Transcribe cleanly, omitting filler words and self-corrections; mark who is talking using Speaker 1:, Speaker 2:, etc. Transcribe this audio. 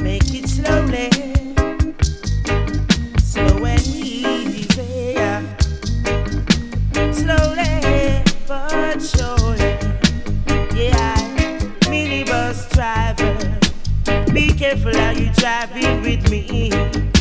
Speaker 1: Make it slowly, slow and easy, slowly but surely. Yeah, minibus driver, be careful how you driving with me.